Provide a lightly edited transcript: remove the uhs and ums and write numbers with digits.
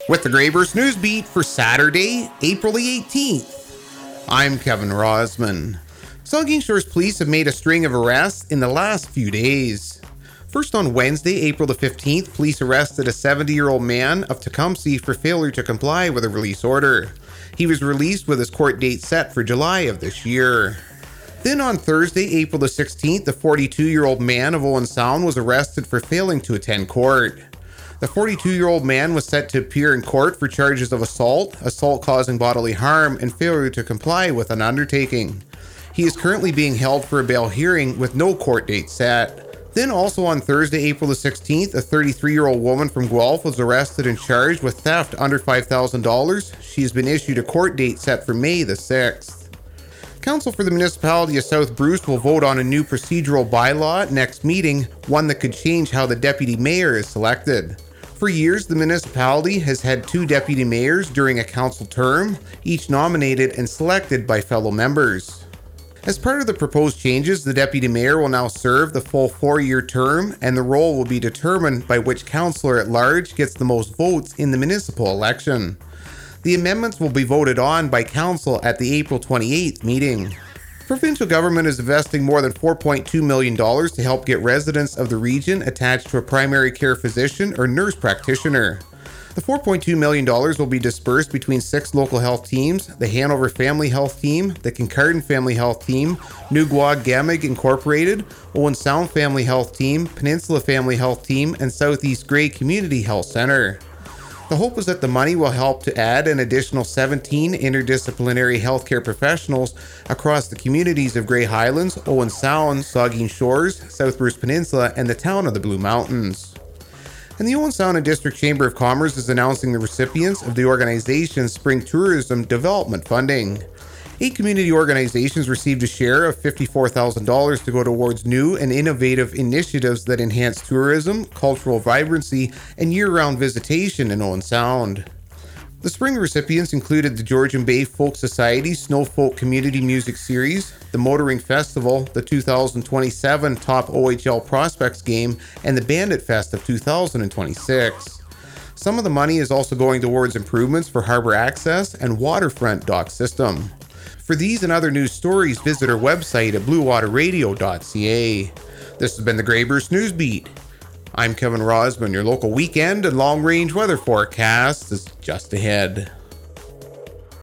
with the Greyburst News Beat for Saturday, April the 18th. I'm Kevin Rosman. Saugeen Shores Police have made a string of arrests in the last few days. First on Wednesday, April the 15th, police arrested a 70-year-old man of Tecumseh for failure to comply with a release order. He was released with his court date set for July of this year. Then on Thursday, April the 16th, the 42-year-old man of Owen Sound was arrested for failing to attend court. The 42-year-old man was set to appear in court for charges of assault causing bodily harm, and failure to comply with an undertaking. He is currently being held for a bail hearing with no court date set. Then also on Thursday, April the 16th, a 33-year-old woman from Guelph was arrested and charged with theft under $5,000. She has been issued a court date set for May the 6th. Council for the Municipality of South Bruce will vote on a new procedural bylaw at next meeting, one that could change how the deputy mayor is selected. For years, the municipality has had 2 deputy mayors during a council term, each nominated and selected by fellow members. As part of the proposed changes, the deputy mayor will now serve the full 4-year term, and the role will be determined by which councillor at large gets the most votes in the municipal election. The amendments will be voted on by council at the April 28th meeting. Provincial government is investing more than $4.2 million to help get residents of the region attached to a primary care physician or nurse practitioner. The $4.2 million will be dispersed between 6 local health teams: the Hanover Family Health Team, the Kincardine Family Health Team, Newgwaug-Gamig Incorporated, Owen Sound Family Health Team, Peninsula Family Health Team, and Southeast Grey Community Health Centre. The hope is that the money will help to add an additional 17 interdisciplinary healthcare professionals across the communities of Grey Highlands, Owen Sound, Saugeen Shores, South Bruce Peninsula, and the town of the Blue Mountains. And the Owen Sound and District Chamber of Commerce is announcing the recipients of the organization's Spring Tourism Development Funding. 8 community organizations received a share of $54,000 to go towards new and innovative initiatives that enhance tourism, cultural vibrancy, and year-round visitation in Owen Sound. The spring recipients included the Georgian Bay Folk Society Snow Folk Community Music Series, the Motoring Festival, the 2027 Top OHL Prospects Game, and the Bandit Fest of 2026. Some of the money is also going towards improvements for harbor access and waterfront dock system. For these and other news stories, visit our website at bluewaterradio.ca. This has been the Greyburst News Beat. I'm Kevin Rosman. Your local weekend and long-range weather forecast is just ahead.